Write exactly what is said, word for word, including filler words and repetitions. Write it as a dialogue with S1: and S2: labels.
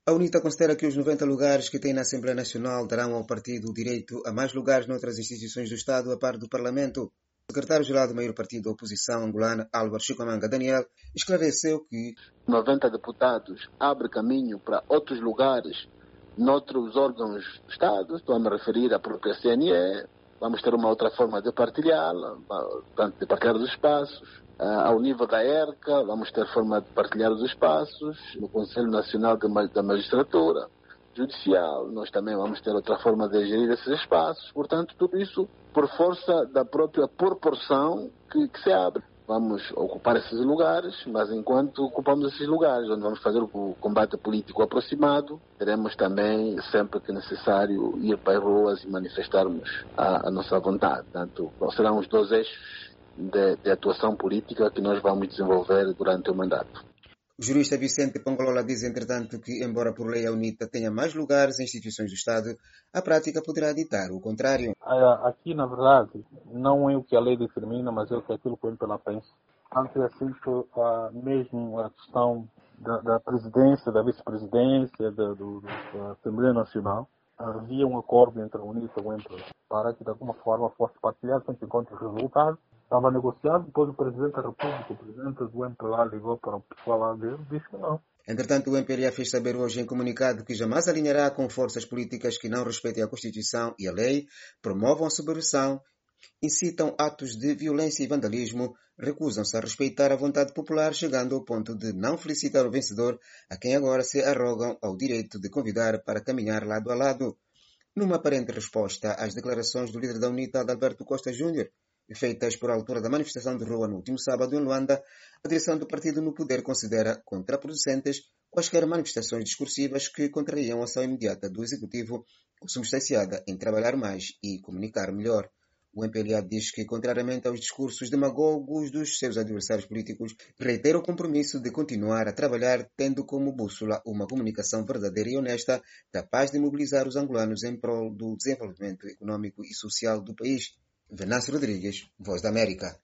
S1: A UNITA considera que os noventa lugares que tem na Assembleia Nacional darão ao partido o direito a mais lugares noutras instituições do Estado a par do Parlamento. O secretário-geral do maior partido da oposição angolana, Álvaro Chicamanga Daniel, esclareceu que
S2: noventa deputados abre caminho para outros lugares, noutros órgãos do Estado. Estou a me referir à própria C N E. Vamos ter uma outra forma de partilhar, de partilhar os espaços. Ao nível da E R C A, vamos ter forma de partilhar os espaços. No Conselho Nacional da Magistratura Judicial, nós também vamos ter outra forma de gerir esses espaços. Portanto, tudo isso por força da própria proporção que, que se abre. Vamos ocupar esses lugares, mas enquanto ocupamos esses lugares, onde vamos fazer o combate político aproximado, teremos também, sempre que necessário, ir para as ruas e manifestarmos a, a nossa vontade. Portanto, serão os dois eixos de, de atuação política que nós vamos desenvolver durante o mandato.
S1: O jurista Vicente Pangolola diz, entretanto, que, embora por lei a UNITA tenha mais lugares em instituições do Estado, a prática poderá ditar o contrário.
S3: Aqui, na verdade, não é o que a lei determina, mas é o que aquilo que o M P L A pensa. Antes é assim que a, mesmo a questão da, da presidência, da vice-presidência, da, do, da Assembleia Nacional, havia um acordo entre a UNITA e o M P L A para que, de alguma forma, fosse partilhado sem que encontre resultados. Estava negociado, depois o Presidente da República, o Presidente do M P L A ligou para o pessoal lá dele e disse que não.
S1: Entretanto, o M P L A fez saber hoje em comunicado que jamais alinhará com forças políticas que não respeitem a Constituição e a lei, promovam a subversão, incitam atos de violência e vandalismo, recusam-se a respeitar a vontade popular, chegando ao ponto de não felicitar o vencedor, a quem agora se arrogam ao direito de convidar para caminhar lado a lado. Numa aparente resposta às declarações do líder da UNITA, Adalberto Costa Júnior, feitas por altura da manifestação de rua no último sábado em Luanda, a direção do partido no poder considera contraproducentes quaisquer manifestações discursivas que contrariam a ação imediata do Executivo, substanciada em trabalhar mais e comunicar melhor. O M P L A diz que, contrariamente aos discursos demagogos dos seus adversários políticos, reitera o compromisso de continuar a trabalhar tendo como bússola uma comunicação verdadeira e honesta, capaz de mobilizar os angolanos em prol do desenvolvimento econômico e social do país. Venâncio Rodrigues, Voz da América.